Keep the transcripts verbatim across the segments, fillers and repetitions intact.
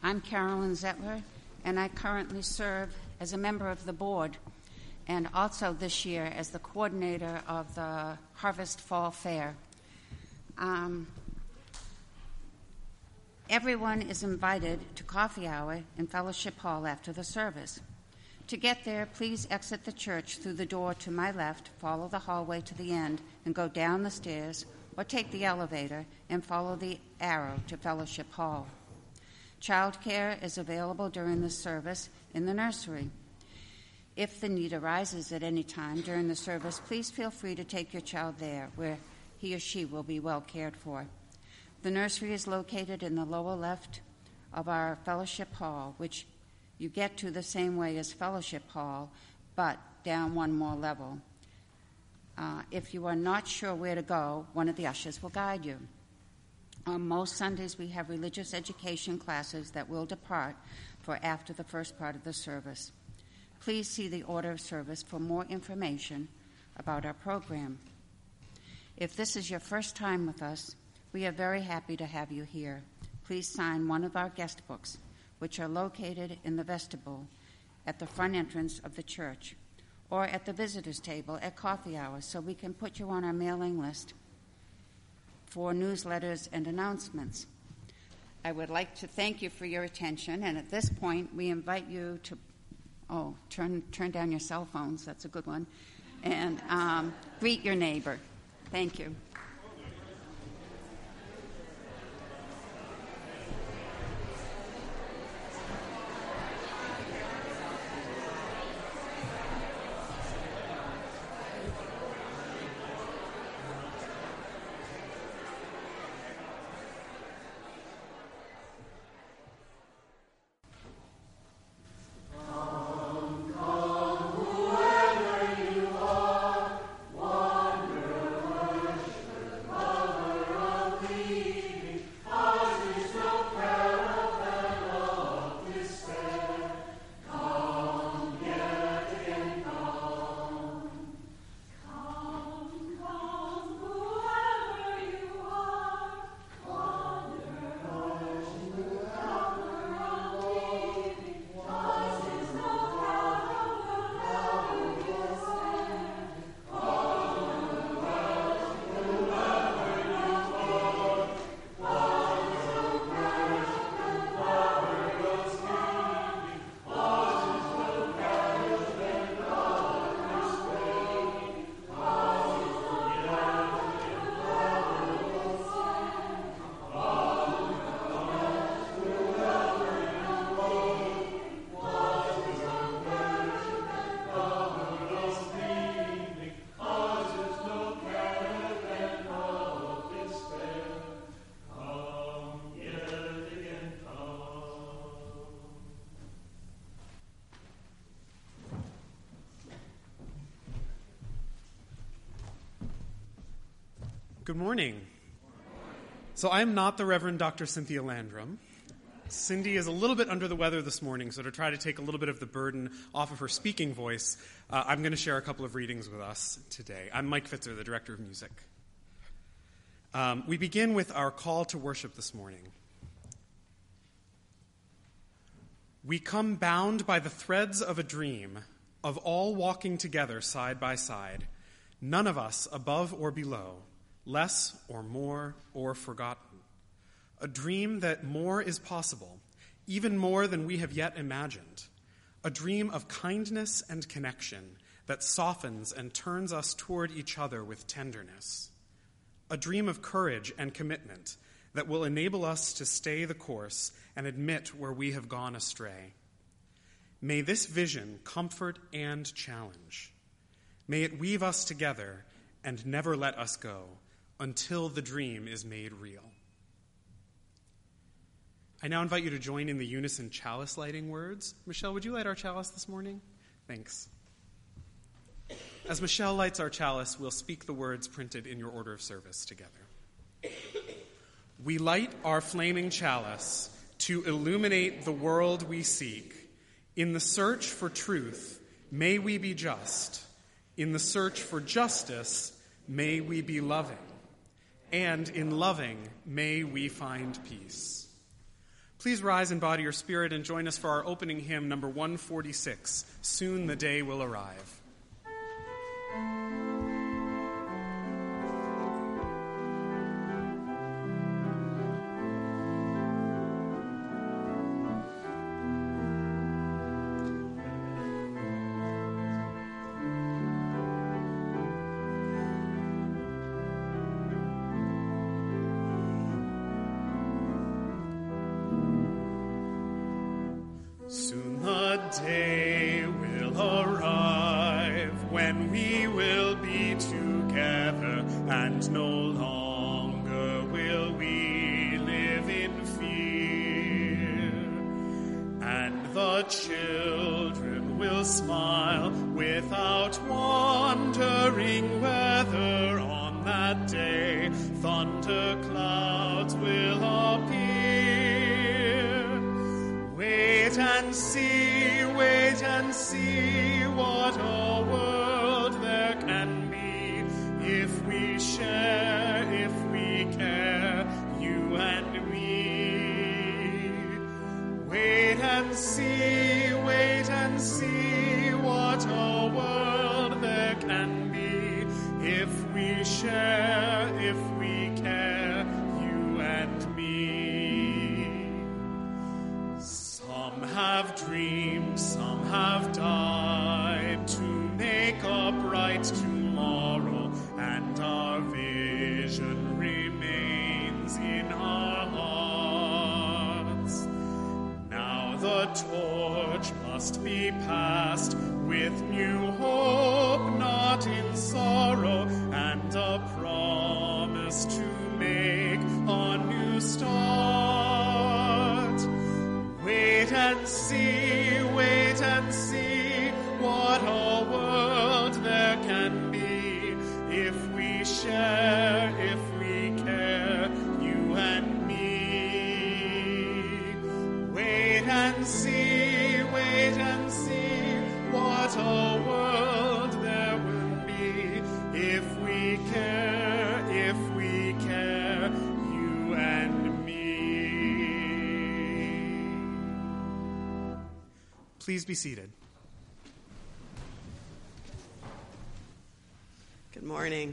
I'm Carolyn Zettler, and I currently serve as a member of the board and also this year as the coordinator of the Harvest Fall Fair. Um, everyone is invited to coffee hour in Fellowship Hall after the service. To get there, please exit the church through the door to my left, follow the hallway to the end, and go down the stairs, or take the elevator and follow the arrow to Fellowship Hall. Childcare is available during the service in the nursery. If the need arises at any time during the service, please feel free to take your child there, where he or she will be well cared for. The nursery is located in the lower left of our Fellowship Hall, which you get to the same way as Fellowship Hall, but down one more level. Uh, if you are not sure where to go, one of the ushers will guide you. On most Sundays, we have religious education classes that will depart for after the first part of the service. Please see the order of service for more information about our program. If this is your first time with us, we are very happy to have you here. Please sign one of our guest books, which are located in the vestibule at the front entrance of the church, or at the visitors table at coffee hour, so we can put you on our mailing list for newsletters and announcements. I would like to thank you for your attention, and at this point, we invite you to, oh, turn turn down your cell phones, that's a good one, and um, greet your neighbor. Thank you. Good morning. So I'm not the Reverend Doctor Cynthia Landrum. Cindy is a little bit under the weather this morning, so to try to take a little bit of the burden off of her speaking voice, uh, I'm going to share a couple of readings with us today. I'm Mike Fitzer, the Director of Music. Um, we begin with our call to worship this morning. We come bound by the threads of a dream, of all walking together side by side, none of us above or below, less or more or forgotten. A dream that more is possible, even more than we have yet imagined. A dream of kindness and connection that softens and turns us toward each other with tenderness. A dream of courage and commitment that will enable us to stay the course and admit where we have gone astray. May this vision comfort and challenge. May it weave us together and never let us go until the dream is made real. I now invite you to join in the unison chalice lighting words. Michelle, would you light our chalice this morning? Thanks. As Michelle lights our chalice, we'll speak the words printed in your order of service together. We light our flaming chalice to illuminate the world we seek. In the search for truth, may we be just. In the search for justice, may we be loving. And in loving, may we find peace. Please rise in body or spirit and join us for our opening hymn, number one forty-six, Soon the Day Will Arrive. Soon the day will arrive when we will be together, and no longer will we live in fear. And the children will smile without wondering whether on that day thunder clouds will appear. Wait and see, wait and see what a world there can be if we share, if we care, you and me. Wait and see, wait and see what a world there can be if we share, if we care, you and me. Some have dreamed, some have died to make a bright tomorrow, and our vision remains in our hearts. Now the torch must be passed with new hope, not in sorrow, and a promise to make a new start. Wait and see, wait and see what a world there can be if we share, if we care, you and me. Wait and see, wait and see what a world there will be if we care, if we care, you and me. Please be seated. Good morning.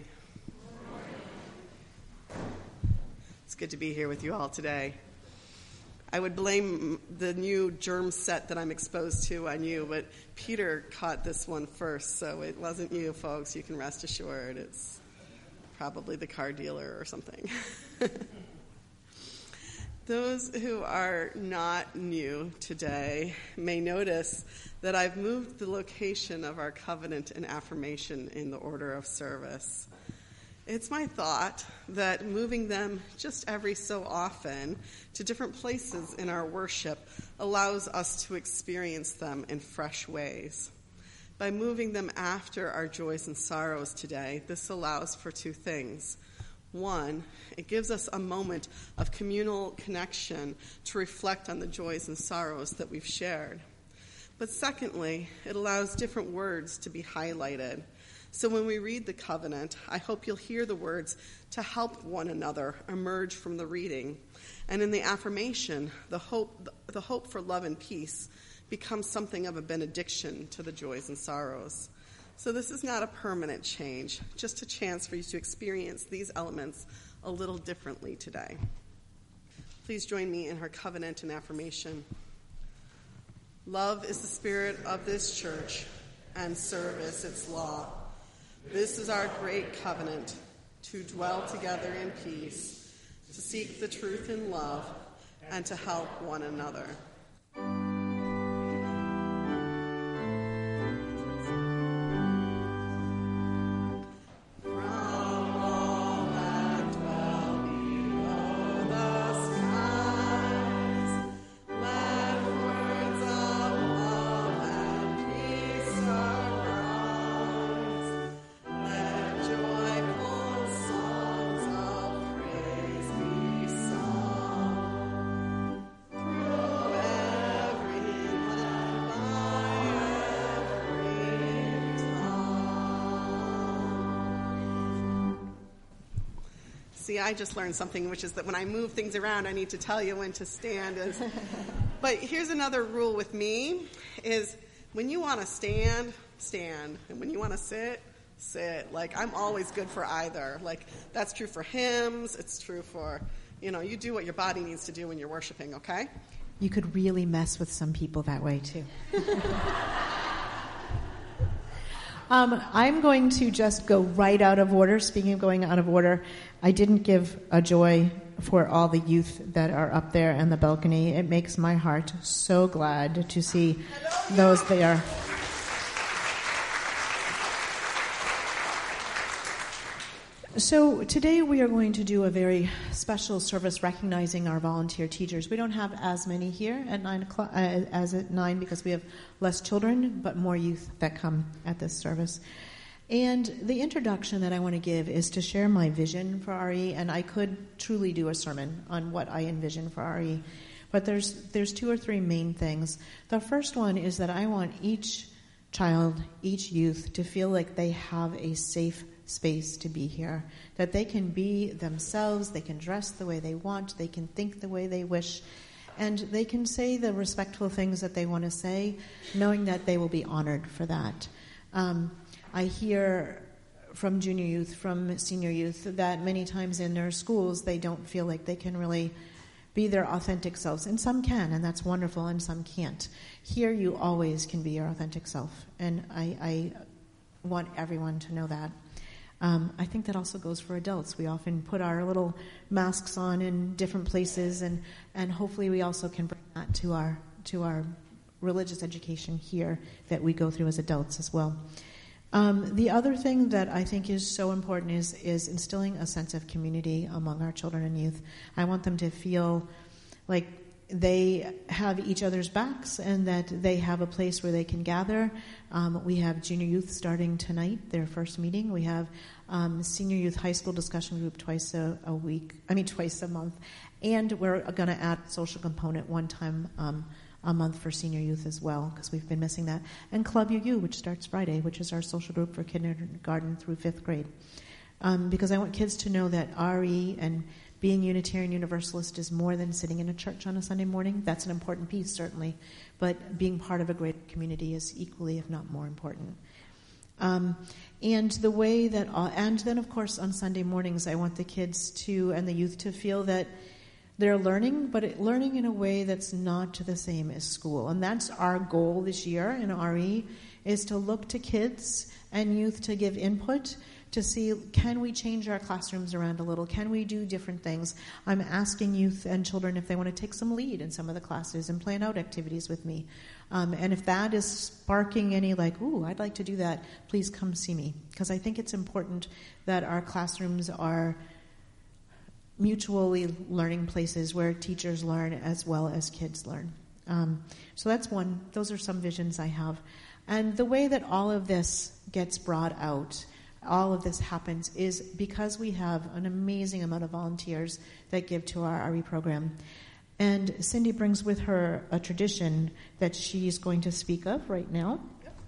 It's good to be here with you all today. I would blame the new germ set that I'm exposed to on you, but Peter caught this one first, so it wasn't you, folks. You can rest assured. It's probably the car dealer or something. Those who are not new today may notice that I've moved the location of our covenant and affirmation in the order of service. It's my thought that moving them just every so often to different places in our worship allows us to experience them in fresh ways. By moving them after our joys and sorrows today, this allows for two things. One, it gives us a moment of communal connection to reflect on the joys and sorrows that we've shared. But secondly, it allows different words to be highlighted. So when we read the covenant, I hope you'll hear the words to help one another emerge from the reading. And in the affirmation, the hope, the hope for love and peace becomes something of a benediction to the joys and sorrows. So this is not a permanent change, just a chance for you to experience these elements a little differently today. Please join me in her covenant and affirmation. Love is the spirit of this church, and service its law. This is our great covenant, to dwell together in peace, to seek the truth in love, and to help one another. Through See, I just learned something, which is that when I move things around, I need to tell you when to stand. As, but here's another rule with me, is when you want to stand, stand. And when you want to sit, sit. Like, I'm always good for either. Like, that's true for hymns. It's true for, you know, you do what your body needs to do when you're worshiping, okay? You could really mess with some people that way, too. Um, I'm going to just go right out of order. Speaking of going out of order, I didn't give a joy for all the youth that are up there in the balcony. It makes my heart so glad to see those there. So today we are going to do a very special service recognizing our volunteer teachers. We don't have as many here at nine o'clock uh, as at nine because we have less children, but more youth that come at this service. And the introduction that I want to give is to share my vision for R E, and I could truly do a sermon on what I envision for R E. But there's there's two or three main things. The first one is that I want each child, each youth, to feel like they have a safe space to be here, that they can be themselves, they can dress the way they want, they can think the way they wish, and they can say the respectful things that they want to say, knowing that they will be honored for that. Um, I hear from junior youth, from senior youth, that many times in their schools they don't feel like they can really be their authentic selves. And some can, and that's wonderful, and some can't. Here you always can be your authentic self, and I, I want everyone to know that. Um, I think that also goes for adults. We often put our little masks on in different places, and, and hopefully we also can bring that to our to our religious education here that we go through as adults as well. Um, the other thing that I think is so important is is instilling a sense of community among our children and youth. I want them to feel like they have each other's backs and that they have a place where they can gather. Um, we have junior youth starting tonight, their first meeting. We have um, senior youth high school discussion group twice a, a week, I mean twice a month. And we're going to add social component one time um, a month for senior youth as well, because we've been missing that. And Club U U, which starts Friday, which is our social group for kindergarten through fifth grade. Um, because I want kids to know that R E and being Unitarian Universalist is more than sitting in a church on a Sunday morning. That's an important piece, certainly. But being part of a great community is equally, if not more important. Um, and the way that, uh, and then, of course, on Sunday mornings, I want the kids to, and the youth to feel that they're learning, but it, learning in a way that's not the same as school. And that's our goal this year in R E, is to look to kids and youth to give input, to see, can we change our classrooms around a little? Can we do different things? I'm asking youth and children if they want to take some lead in some of the classes and plan out activities with me. Um, and if that is sparking any like, ooh, I'd like to do that, please come see me. Because I think it's important that our classrooms are mutually learning places where teachers learn as well as kids learn. Um, so that's one. Those are some visions I have. And the way that all of this gets brought out, all of this happens, is because we have an amazing amount of volunteers that give to our R E program. And Cindy brings with her a tradition that she's going to speak of right now.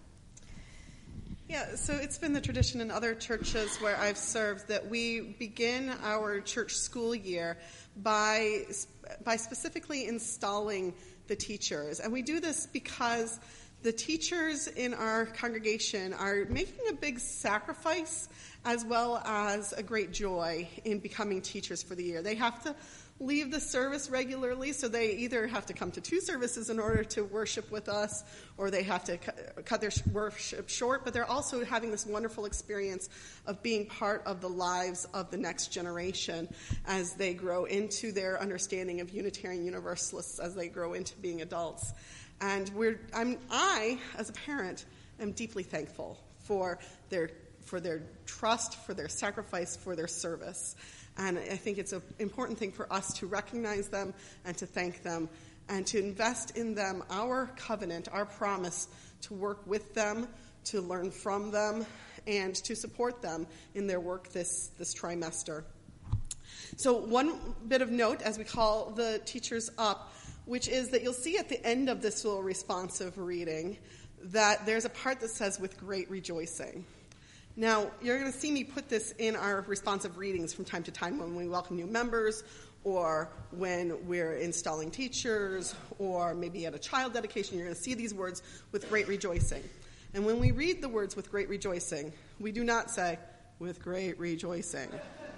Yeah, so it's been the tradition in other churches where I've served that we begin our church school year by by specifically installing the teachers. And we do this because the teachers in our congregation are making a big sacrifice as well as a great joy in becoming teachers for the year. They have to leave the service regularly, so they either have to come to two services in order to worship with us, or they have to cut their worship short, but they're also having this wonderful experience of being part of the lives of the next generation as they grow into their understanding of Unitarian Universalists, as they grow into being adults. And we're, I'm, I, as a parent, am deeply thankful for their for their trust, for their sacrifice, for their service. And I think it's an important thing for us to recognize them and to thank them and to invest in them our covenant, our promise to work with them, to learn from them, and to support them in their work this, this trimester. So one bit of note as we call the teachers up, which is that you'll see at the end of this little responsive reading that there's a part that says, with great rejoicing. Now, you're going to see me put this in our responsive readings from time to time when we welcome new members, or when we're installing teachers, or maybe at a child dedication. You're going to see these words, with great rejoicing. And when we read the words with great rejoicing, we do not say, with great rejoicing.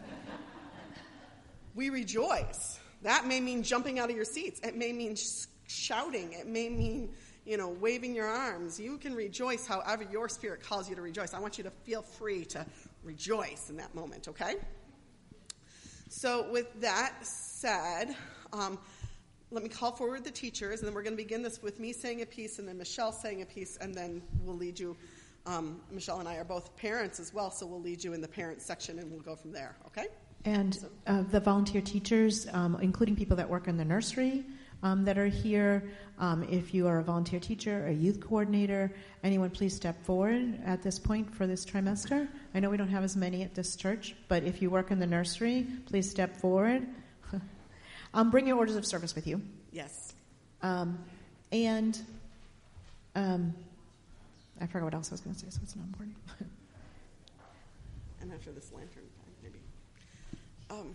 We rejoice. That may mean jumping out of your seats. It may mean sh- shouting. It may mean, you know, waving your arms. You can rejoice however your spirit calls you to rejoice. I want you to feel free to rejoice in that moment, okay? So with that said, um, let me call forward the teachers, and then we're going to begin this with me saying a piece and then Michelle saying a piece, and then we'll lead you. Um, Michelle and I are both parents as well, so we'll lead you in the parents section, and we'll go from there, okay? And uh, the volunteer teachers, um, including people that work in the nursery um, that are here, um, if you are a volunteer teacher, a youth coordinator, anyone please step forward at this point for this trimester. I know we don't have as many at this church, but if you work in the nursery, please step forward. um, bring your orders of service with you. Yes. Um, and um, I forgot what else I was going to say, so it's not important. And after this lantern, maybe. Um,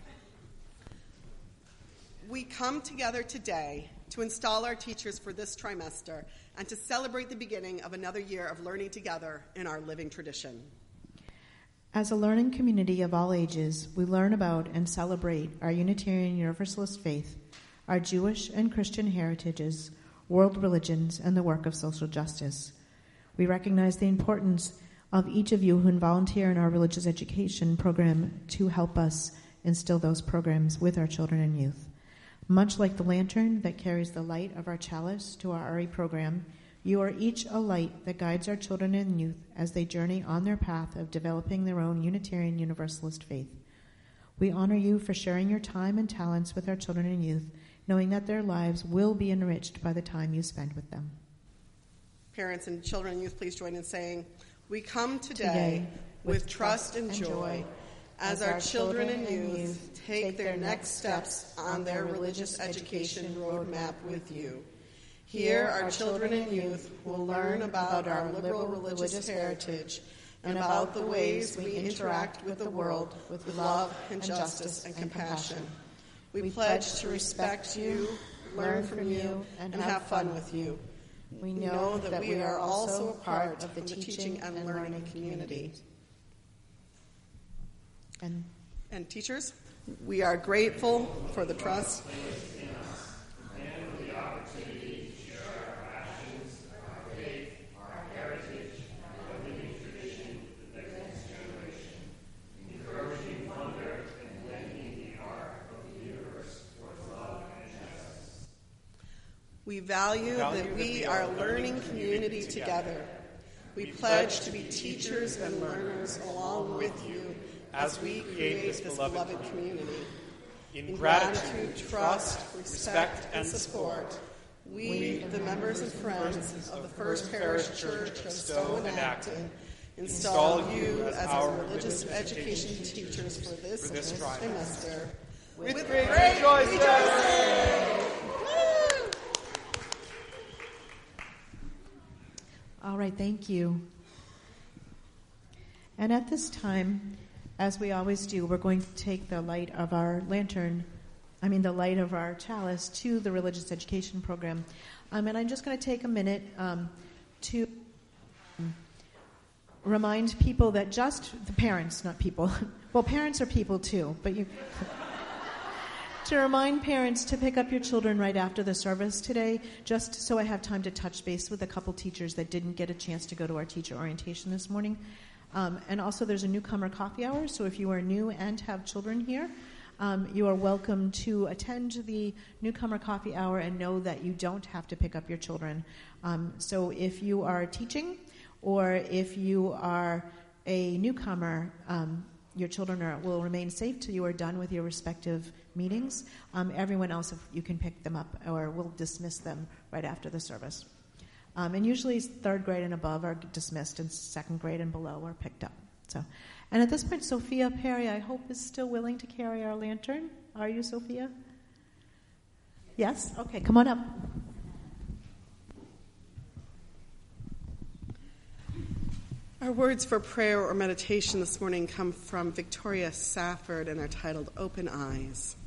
we come together today to install our teachers for this trimester and to celebrate the beginning of another year of learning together in our living tradition. As a learning community of all ages, we learn about and celebrate our Unitarian Universalist faith, our Jewish and Christian heritages, world religions, and the work of social justice. We recognize the importance of each of you who volunteer in our religious education program to help us instill those programs with our children and youth. Much like the lantern that carries the light of our chalice to our R E program, you are each a light that guides our children and youth as they journey on their path of developing their own Unitarian Universalist faith. We honor you for sharing your time and talents with our children and youth, knowing that their lives will be enriched by the time you spend with them. Parents and children and youth, please join in saying, we come today, Today with, with trust and joy as our children and youth take their next steps on their religious education roadmap with you. Here, our children and youth will learn about our liberal religious heritage and about the ways we interact with the world with love and justice and compassion. We pledge to respect you, learn from you, and have fun with you. We know that we are also a part of the teaching and learning community. And, and teachers, we are grateful for the trust and the opportunity to share our passions, our faith, our heritage, our living tradition with the next generation, encouraging wonder and lending the art of the universe towards love and justice. We value that we are a learning community together. We pledge to be teachers and learners along with you as we create this beloved community. In gratitude, trust, respect, and support, we, the members and friends of the First Parish Church of Stowe and Acton, install you as our religious education teachers for this, for this trimester. With, with great rejoicing! all right, thank you. And at this time, as we always do, we're going to take the light of our lantern, I mean the light of our chalice, to the religious education program. Um, and I'm just going to take a minute um, to um, remind people that just the parents, not people. Well, parents are people too, but you... to remind parents to pick up your children right after the service today, just so I have time to touch base with a couple teachers that didn't get a chance to go to our teacher orientation this morning. Um, and also there's a newcomer coffee hour, so if you are new and have children here, um, you are welcome to attend the newcomer coffee hour and know that you don't have to pick up your children. Um, so if you are teaching or if you are a newcomer, um, your children are, will remain safe till you are done with your respective meetings. Um, everyone else, if you can pick them up, or we'll dismiss them right after the service. Um, and usually third grade and above are dismissed, and second grade and below are picked up. So, and at this point, Sophia Perry, I hope, is still willing to carry our lantern. Are you, Sophia? Yes? Okay, come on up. Our words for prayer or meditation this morning come from Victoria Safford and are titled Open Eyes.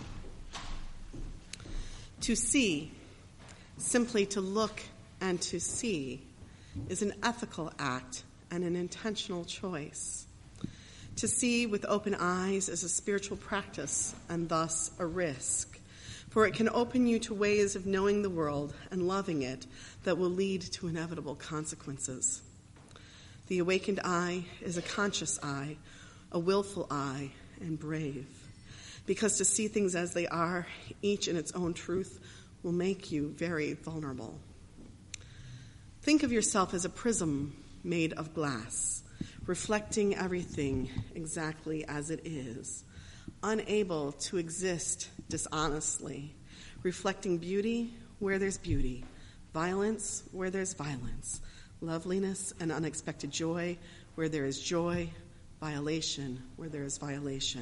To see, simply to look and to see, is an ethical act and an intentional choice. To see with open eyes is a spiritual practice and thus a risk, for it can open you to ways of knowing the world and loving it that will lead to inevitable consequences. The awakened eye is a conscious eye, a willful eye, and brave, because to see things as they are, each in its own truth, will make you very vulnerable. Think of yourself as a prism made of glass, reflecting everything exactly as it is, unable to exist dishonestly, reflecting beauty where there's beauty, violence where there's violence, loveliness and unexpected joy where there is joy, violation where there is violation.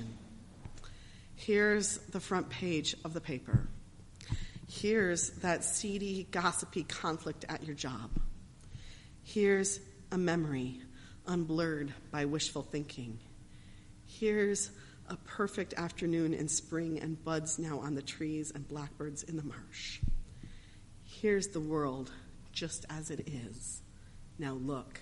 Here's the front page of the paper. Here's that seedy, gossipy conflict at your job. Here's a memory unblurred by wishful thinking. Here's a perfect afternoon in spring and buds now on the trees and blackbirds in the marsh. Here's the world just as it is. Now look.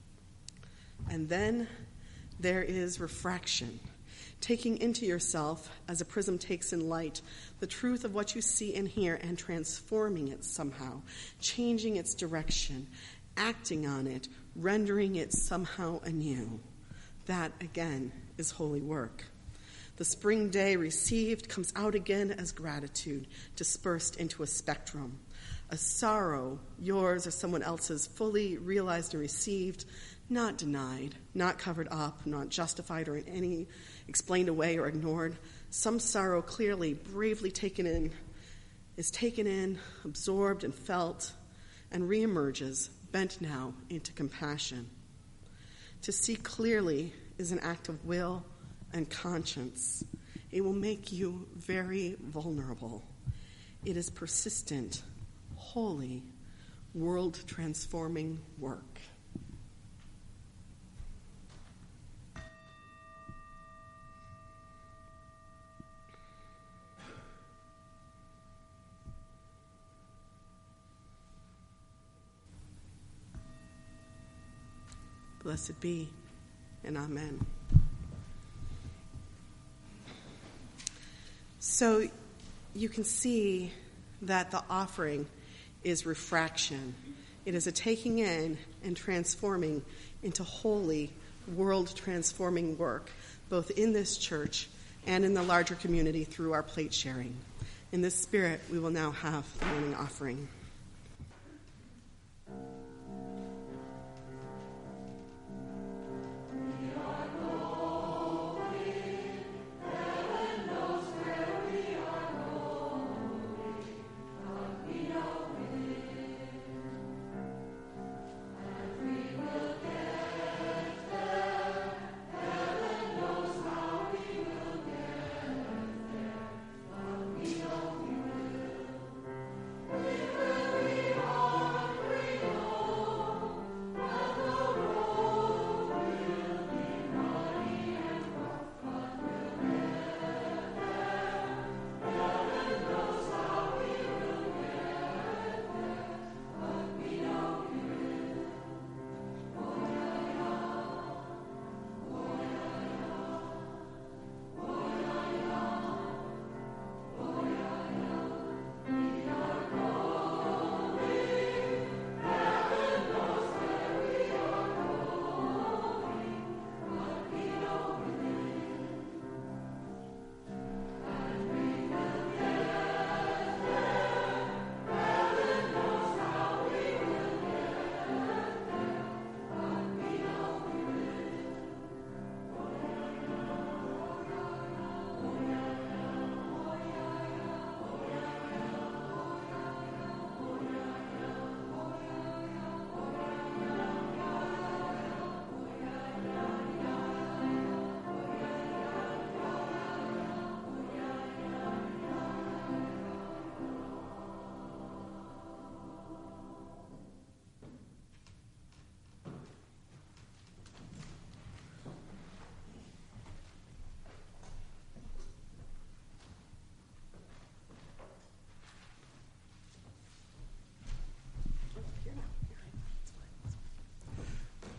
And then there is refraction, taking into yourself, as a prism takes in light, the truth of what you see and hear and transforming it somehow, changing its direction, acting on it, rendering it somehow anew. That, again, is holy work. The spring day received comes out again as gratitude, dispersed into a spectrum. A sorrow, yours or someone else's, fully realized and received, not denied, not covered up, not justified or in any explained away or ignored. Some sorrow clearly, bravely taken in, is taken in, absorbed and felt, and reemerges, bent now into compassion. To see clearly is an act of will and conscience. It will make you very vulnerable. It is persistent, holy, world-transforming work. Blessed be, and amen. So you can see that the offering is refraction. It is a taking in and transforming into holy, world-transforming work, both in this church and in the larger community through our plate sharing. In this spirit, we will now have the morning offering. We will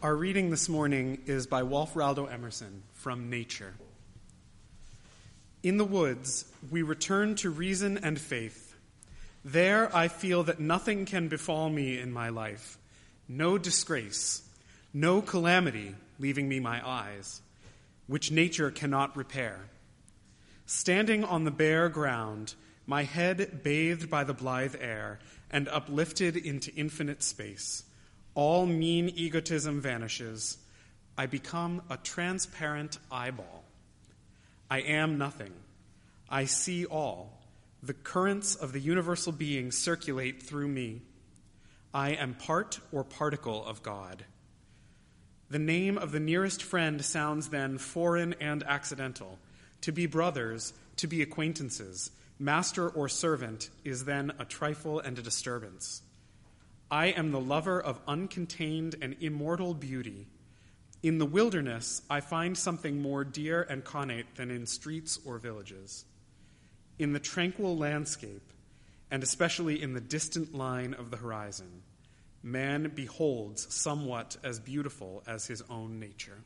Our reading this morning is by Walfraldo Emerson from Nature. In the woods, we return to reason and faith. There I feel that nothing can befall me in my life, no disgrace, no calamity leaving me my eyes, which nature cannot repair. Standing on the bare ground, my head bathed by the blithe air and uplifted into infinite space, all mean egotism vanishes. I become a transparent eyeball. I am nothing. I see all. The currents of the universal being circulate through me. I am part or particle of God. The name of the nearest friend sounds then foreign and accidental. To be brothers, to be acquaintances, master or servant is then a trifle and a disturbance. I am the lover of uncontained and immortal beauty. In the wilderness, I find something more dear and connate than in streets or villages. In the tranquil landscape, and especially in the distant line of the horizon, man beholds somewhat as beautiful as his own nature.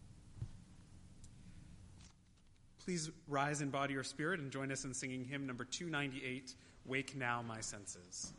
Please rise in body or spirit and join us in singing hymn number two ninety-eight, Wake Now My Senses.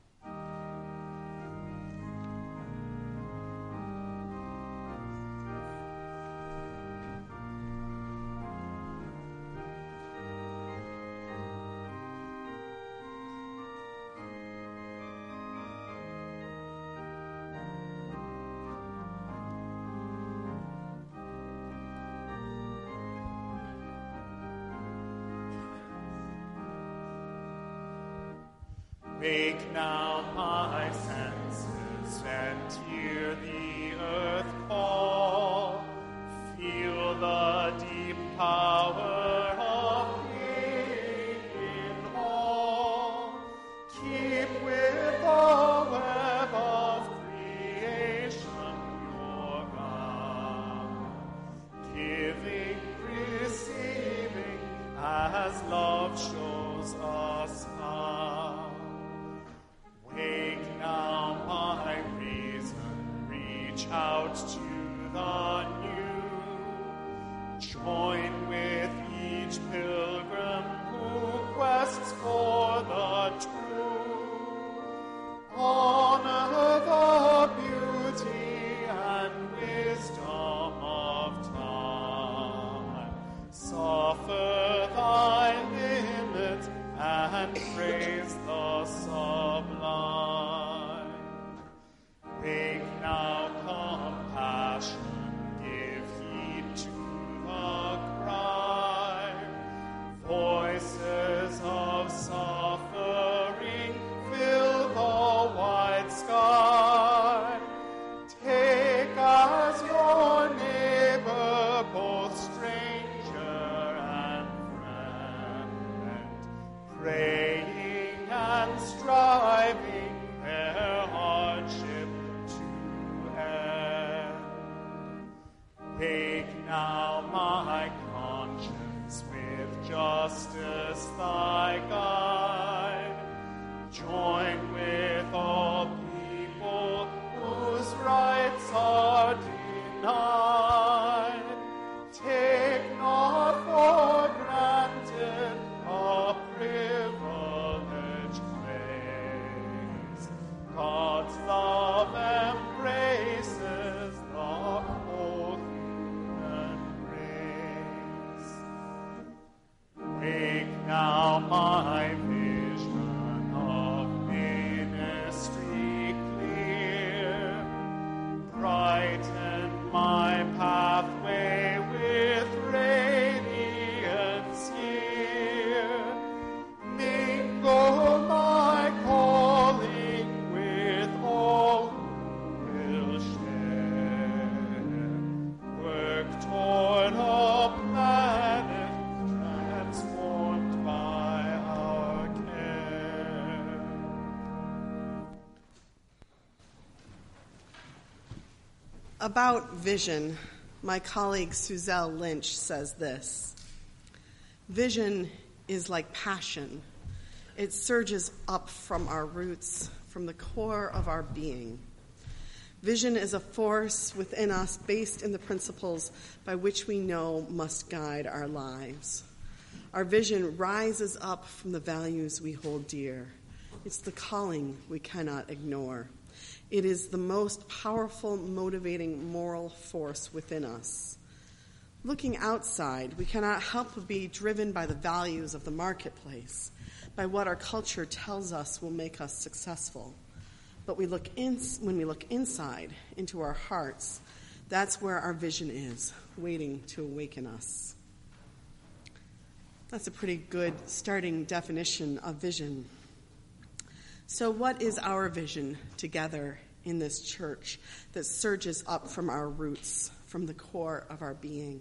Wake now my senses and hear the earth call. Feel the deep power of being in all. Keep with the web of creation your God. Giving, receiving, as love shows us how. Wake now my reason, reach out to the new. Join with each pilgrim who quests for the true. Honor the beauty and wisdom of time. Suffer thy limits and praise the sublime. Wake now compassion, give heed to the cry. Voices of suffering fill the wide sky. Take as your neighbor both stranger and friend, praying and striving their hardship to end. Wake now my conscience, with justice thy guide. Join with all people whose rights are denied. Take not for granted a privileged place. God's love embraces the whole human race. Wake now my vision of ministry clear. Brighten my pathway with radiance here. Mingle my calling with all who will share. Work toward a planet transformed by our care. About vision, my colleague Suzelle Lynch says this: vision is like passion. It surges up from our roots, from the core of our being. Vision is a force within us based in the principles by which we know must guide our lives. Our vision rises up from the values we hold dear. It's the calling we cannot ignore. It is the most powerful, motivating moral force within us. Looking outside, we cannot help but be driven by the values of the marketplace, by what our culture tells us will make us successful. But we look in, when we look inside, into our hearts, that's where our vision is, waiting to awaken us. That's a pretty good starting definition of vision. So what is our vision together in this church that surges up from our roots, from the core of our being?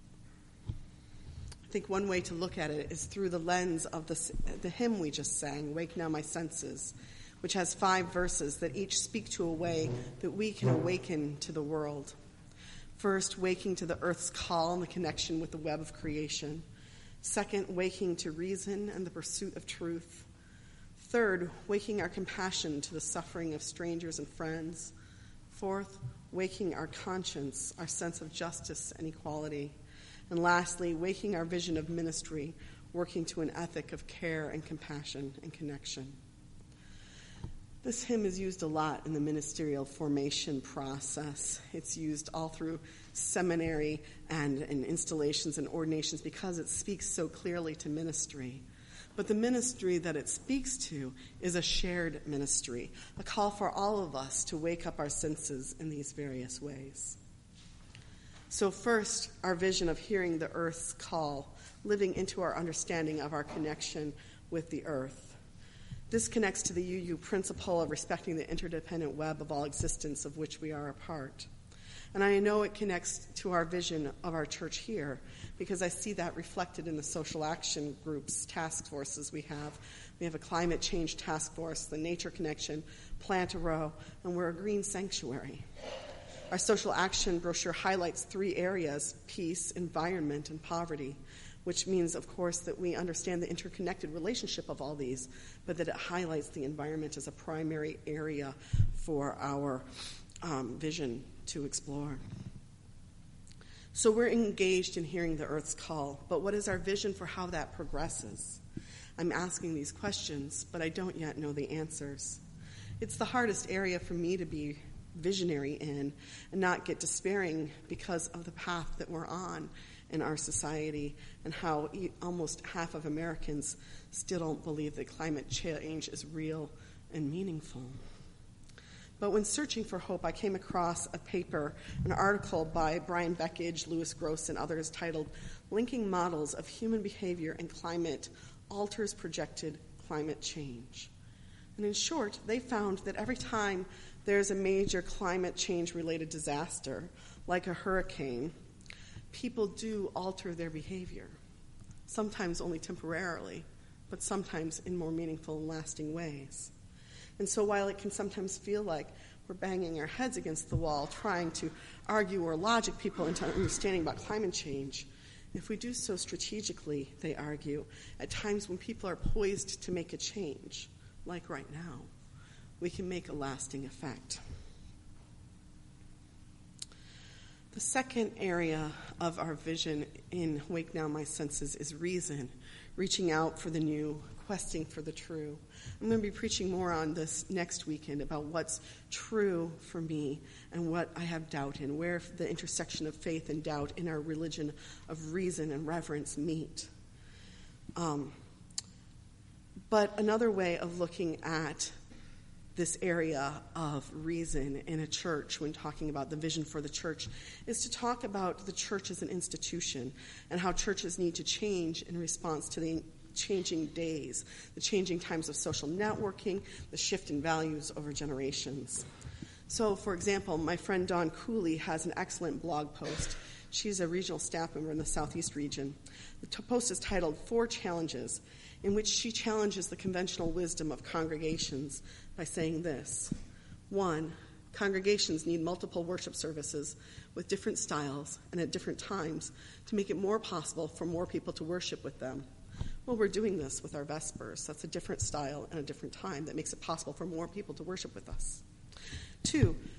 I think one way to look at it is through the lens of the, the hymn we just sang, Wake Now My Senses, which has five verses that each speak to a way that we can awaken to the world. First, waking to the earth's call and the connection with the web of creation. Second, waking to reason and the pursuit of truth. Third, waking our compassion to the suffering of strangers and friends. Fourth, waking our conscience, our sense of justice and equality. And lastly, waking our vision of ministry, working to an ethic of care and compassion and connection. This hymn is used a lot in the ministerial formation process. It's used all through seminary and in installations and ordinations because it speaks so clearly to ministry. But the ministry that it speaks to is a shared ministry, a call for all of us to wake up our senses in these various ways. So first, our vision of hearing the earth's call, living into our understanding of our connection with the earth. This connects to the U U principle of respecting the interdependent web of all existence of which we are a part. And I know it connects to our vision of our church here because I see that reflected in the social action groups, task forces we have. We have a climate change task force, the Nature Connection, Plant a Row, and we're a green sanctuary. Our social action brochure highlights three areas: peace, environment, and poverty, which means, of course, that we understand the interconnected relationship of all these, but that it highlights the environment as a primary area for our um, vision to explore. So we're engaged in hearing the earth's call, but what is our vision for how that progresses? I'm asking these questions, but I don't yet know the answers. It's the hardest area for me to be visionary in and not get despairing because of the path that we're on in our society and how almost half of Americans still don't believe that climate change is real and meaningful. But when searching for hope, I came across a paper, an article by Brian Beckage, Lewis Gross, and others titled Linking Models of Human Behavior and Climate Alters Projected Climate Change. And in short, they found that every time there's a major climate change-related disaster, like a hurricane, people do alter their behavior, sometimes only temporarily, but sometimes in more meaningful and lasting ways. And so while it can sometimes feel like we're banging our heads against the wall trying to argue or logic people into understanding about climate change, if we do so strategically, they argue, at times when people are poised to make a change, like right now, we can make a lasting effect. The second area of our vision in Wake Now My Senses is reason, reaching out for the new, questing for the true. I'm going to be preaching more on this next weekend about what's true for me and what I have doubt in, where the intersection of faith and doubt in our religion of reason and reverence meet. Um, but another way of looking at this area of reason in a church when talking about the vision for the church is to talk about the church as an institution and how churches need to change in response to the changing days, the changing times of social networking, the shift in values over generations. So, for example, my friend Dawn Cooley has an excellent blog post. She's a regional staff member in the Southeast region. The t- post is titled Four Challenges, in which she challenges the conventional wisdom of congregations by saying this. One, congregations need multiple worship services with different styles and at different times to make it more possible for more people to worship with them. Well, we're doing this with our Vespers. That's a different style and a different time that makes it possible for more people to worship with us. Two,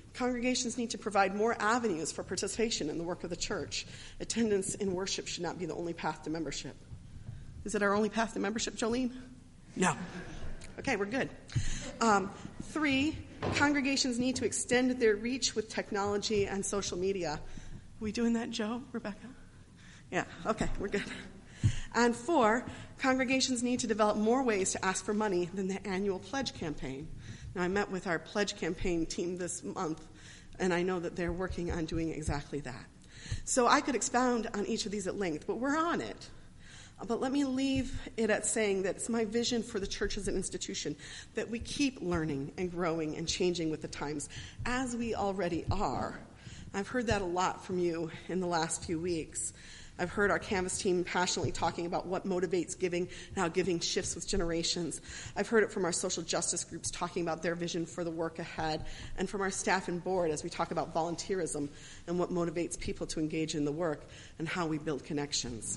Congregations need to provide more avenues for participation in the work of the church. Attendance in worship should not be the only path to membership. Is it our only path to membership, Jolene? No. Okay, we're good. Um, three, congregations need to extend their reach with technology and social media. Are we doing that, Joe, Rebecca? Yeah, okay, we're good. And four, congregations need to develop more ways to ask for money than the annual pledge campaign. Now, I met with our pledge campaign team this month, and I know that they're working on doing exactly that. So I could expound on each of these at length, but we're on it. But let me leave it at saying that it's my vision for the church as an institution that we keep learning and growing and changing with the times, as we already are. I've heard that a lot from you in the last few weeks. I've heard our Canvas team passionately talking about what motivates giving and how giving shifts with generations. I've heard it from our social justice groups talking about their vision for the work ahead, and from our staff and board as we talk about volunteerism and what motivates people to engage in the work and how we build connections.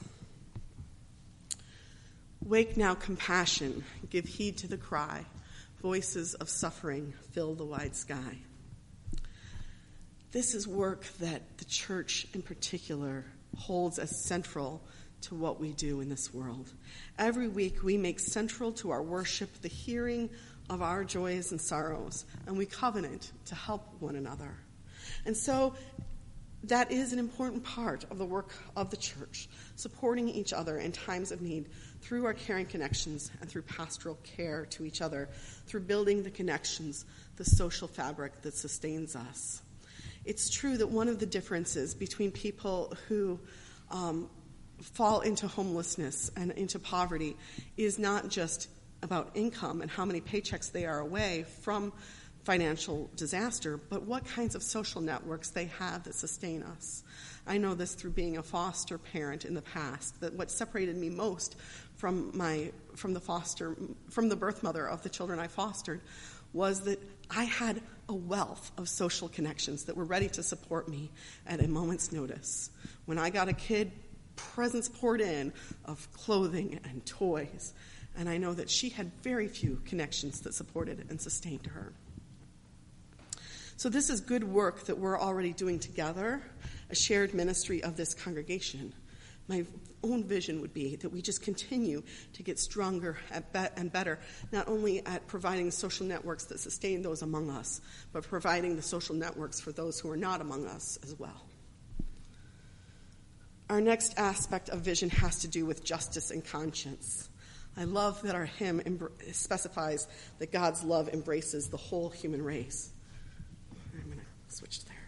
Wake now compassion, give heed to the cry. Voices of suffering fill the wide sky. This is work that the church in particular holds as central to what we do in this world. Every week we make central to our worship the hearing of our joys and sorrows, and we covenant to help one another. And so that is an important part of the work of the church, supporting each other in times of need through our caring connections and through pastoral care to each other, through building the connections, the social fabric that sustains us. It's true that one of the differences between people who um, fall into homelessness and into poverty is not just about income and how many paychecks they are away from financial disaster, but what kinds of social networks they have that sustain us. I know this through being a foster parent in the past, that what separated me most from my from the foster from the birth mother of the children I fostered was that I had a wealth of social connections that were ready to support me at a moment's notice. When I got a kid, presents poured in of clothing and toys, and I know that she had very few connections that supported and sustained her. So this is good work that we're already doing together, a shared ministry of this congregation. My own vision would be that we just continue to get stronger at be- and better, not only at providing social networks that sustain those among us, but providing the social networks for those who are not among us as well. Our next aspect of vision has to do with justice and conscience. I love that our hymn embr- specifies that God's love embraces the whole human race. I'm going to switch there.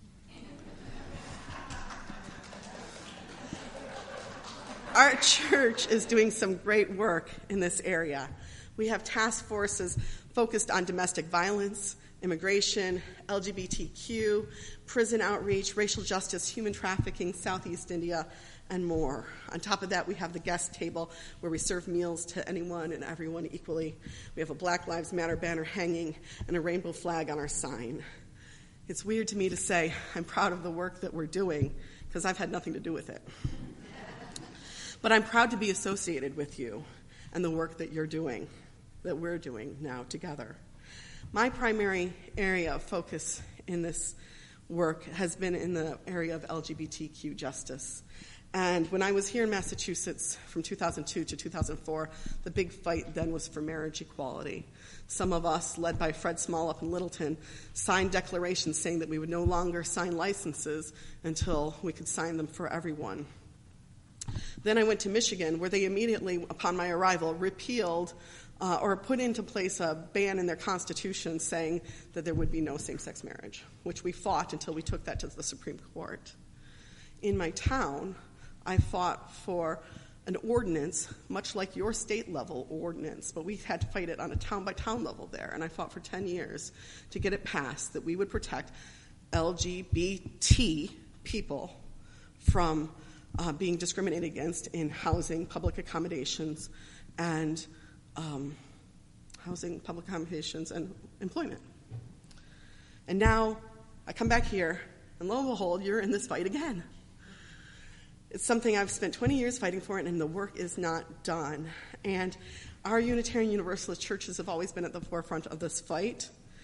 Our church is doing some great work in this area. We have task forces focused on domestic violence, immigration, L G B T Q, prison outreach, racial justice, human trafficking, Southeast India, and more. On top of that, we have the guest table where we serve meals to anyone and everyone equally. We have a Black Lives Matter banner hanging and a rainbow flag on our sign. It's weird to me to say I'm proud of the work that we're doing because I've had nothing to do with it. But I'm proud to be associated with you and the work that you're doing, that we're doing now together. My primary area of focus in this work has been in the area of L G B T Q justice. And when I was here in Massachusetts from two thousand two to two thousand four, the big fight then was for marriage equality. Some of us, led by Fred Small up in Littleton, signed declarations saying that we would no longer sign licenses until we could sign them for everyone. Then I went to Michigan, where they immediately, upon my arrival, repealed uh, or put into place a ban in their constitution saying that there would be no same-sex marriage, which we fought until we took that to the Supreme Court. In my town, I fought for an ordinance, much like your state-level ordinance, but we had to fight it on a town-by-town level there, and I fought for ten years to get it passed that we would protect L G B T people from Uh, being discriminated against in housing, public accommodations, and um, housing, public accommodations, and employment. And now I come back here, and lo and behold, you're in this fight again. It's something I've spent twenty years fighting for, and the work is not done. And our Unitarian Universalist churches have always been at the forefront of this fight.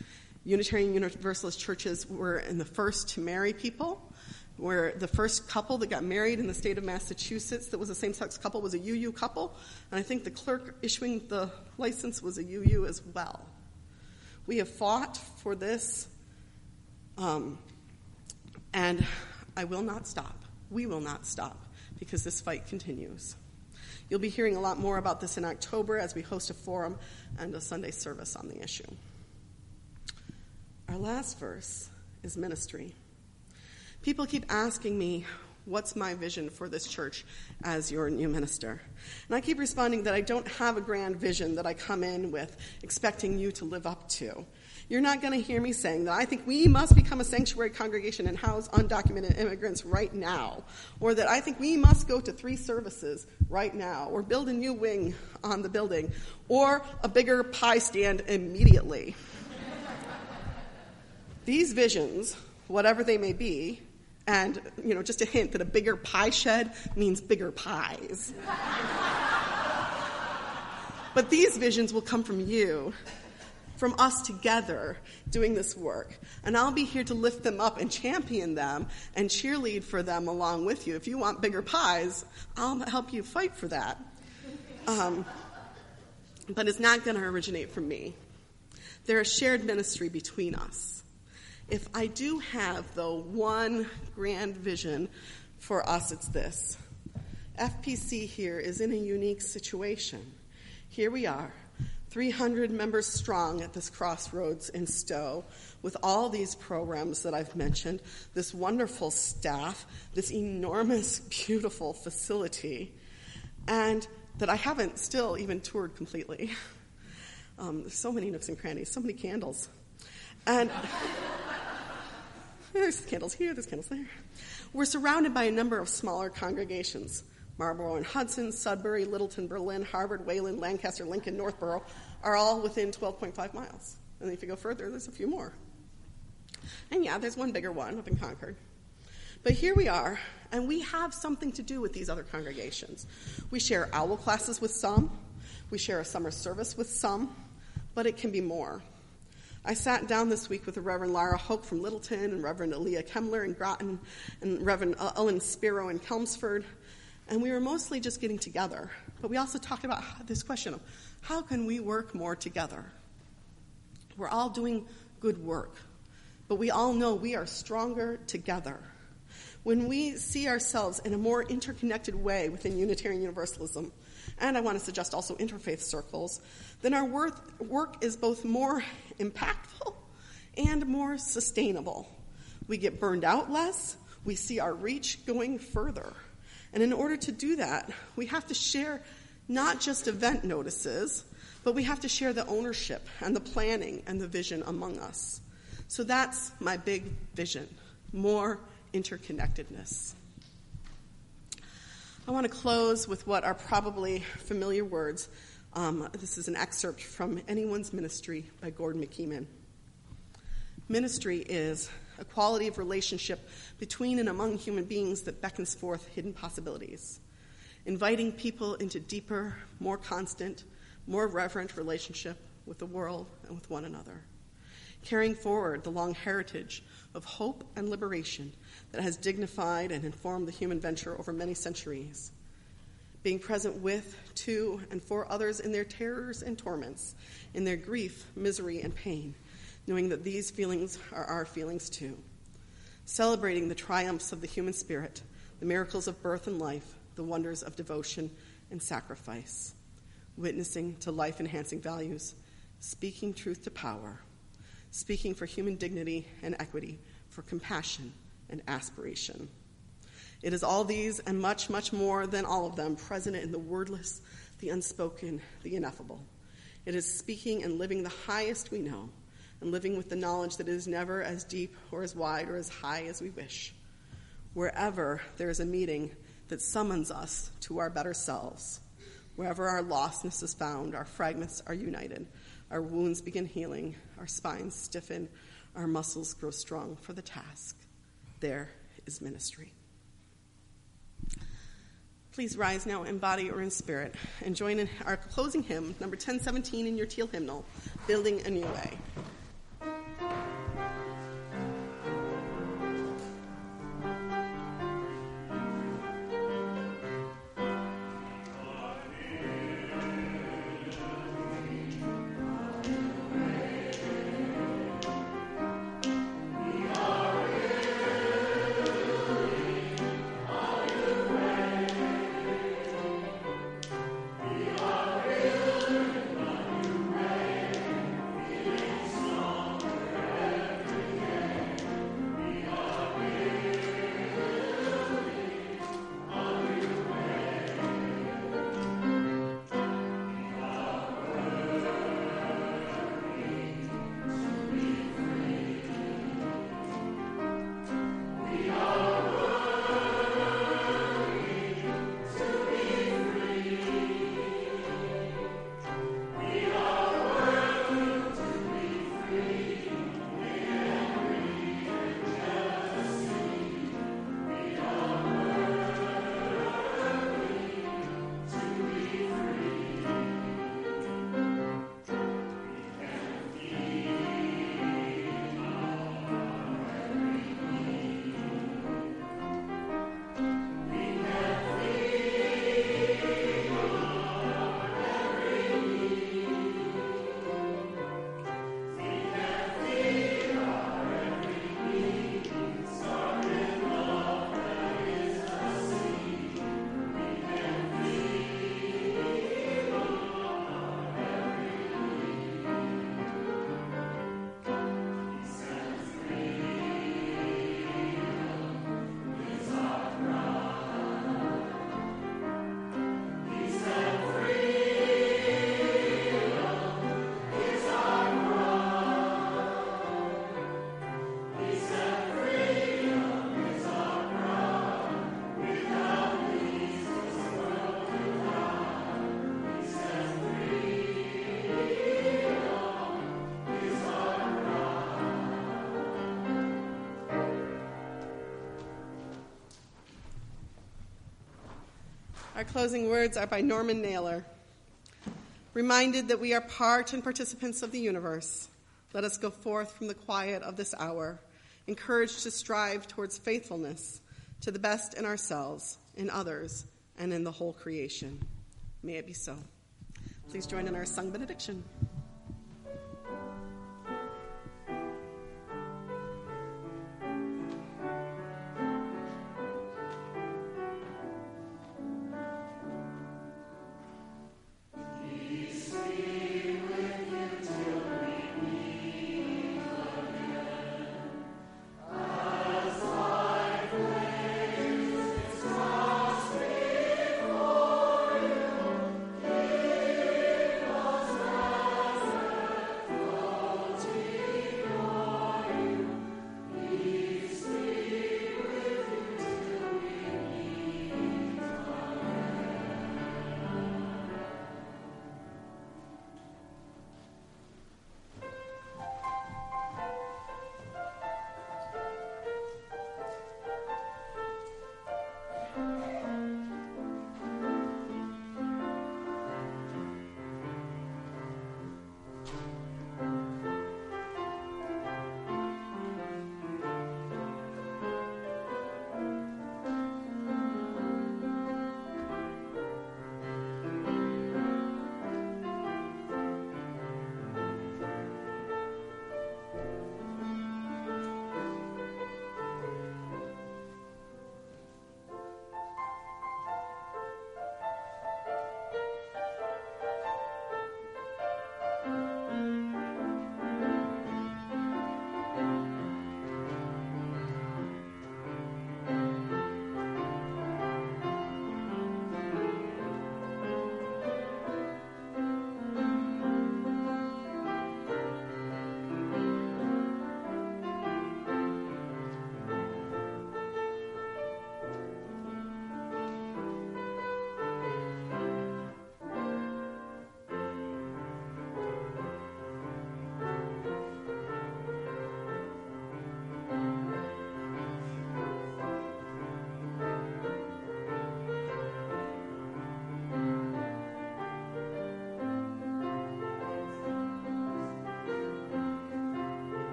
Unitarian Universalist churches were in the first to marry people. Where the first couple that got married in the state of Massachusetts that was a same-sex couple was a U U couple, and I think the clerk issuing the license was a U U as well. We have fought for this, um, and I will not stop. We will not stop, because this fight continues. You'll be hearing a lot more about this in October as we host a forum and a Sunday service on the issue. Our last verse is ministry. People keep asking me, what's my vision for this church as your new minister? And I keep responding that I don't have a grand vision that I come in with expecting you to live up to. You're not going to hear me saying that I think we must become a sanctuary congregation and house undocumented immigrants right now, or that I think we must go to three services right now, or build a new wing on the building, or a bigger pie stand immediately. These visions, whatever they may be, and, you know, just a hint that a bigger pie shed means bigger pies. But these visions will come from you, from us together doing this work. And I'll be here to lift them up and champion them and cheerlead for them along with you. If you want bigger pies, I'll help you fight for that. Um, but it's not going to originate from me. There's a shared ministry between us. If I do have, though, one grand vision for us, it's this. F P C here is in a unique situation. Here we are, three hundred members strong at this crossroads in Stowe, with all these programs that I've mentioned, this wonderful staff, this enormous, beautiful facility, and that I haven't still even toured completely. Um, there's so many nooks and crannies, so many candles. And... There's candles here, there's candles there. We're surrounded by a number of smaller congregations. Marlborough and Hudson, Sudbury, Littleton, Berlin, Harvard, Wayland, Lancaster, Lincoln, Northborough are all within twelve point five miles. And if you go further, there's a few more. And yeah, there's one bigger one up in Concord. But here we are, and we have something to do with these other congregations. We share owl classes with some. We share a summer service with some. But it can be more. I sat down this week with the Reverend Lara Hoke from Littleton and Reverend Aaliyah Kemmler in Groton and Reverend Ellen Spiro in Chelmsford, and we were mostly just getting together. But we also talked about this question of how can we work more together? We're all doing good work, but we all know we are stronger together. When we see ourselves in a more interconnected way within Unitarian Universalism, and I want to suggest also interfaith circles, then our work, work is both more impactful and more sustainable. We get burned out less. We see our reach going further. And in order to do that, we have to share not just event notices, but we have to share the ownership and the planning and the vision among us. So that's my big vision, more interconnectedness. I want to close with what are probably familiar words. Um, this is an excerpt from Anyone's Ministry by Gordon McKeeman. Ministry is a quality of relationship between and among human beings that beckons forth hidden possibilities, inviting people into deeper, more constant, more reverent relationship with the world and with one another, carrying forward the long heritage of hope and liberation that has dignified and informed the human venture over many centuries, being present with, to, and for others in their terrors and torments, in their grief, misery, and pain, knowing that these feelings are our feelings too, celebrating the triumphs of the human spirit, the miracles of birth and life, the wonders of devotion and sacrifice, witnessing to life-enhancing values, speaking truth to power, speaking for human dignity and equity, for compassion and aspiration. It is all these and much, much more than all of them present in the wordless, the unspoken, the ineffable. It is speaking and living the highest we know, and living with the knowledge that it is never as deep or as wide or as high as we wish. Wherever there is a meeting that summons us to our better selves, wherever our lostness is found, our fragments are united, our wounds begin healing, our spines stiffen, our muscles grow strong for the task. There is ministry. Please rise now in body or in spirit and join in our closing hymn, number ten seventeen in your teal hymnal, Building a New Way. Our closing words are by Norman Naylor. Reminded that we are part and participants of the universe, let us go forth from the quiet of this hour, encouraged to strive towards faithfulness to the best in ourselves, in others, and in the whole creation. May it be so. Please join in our sung benediction.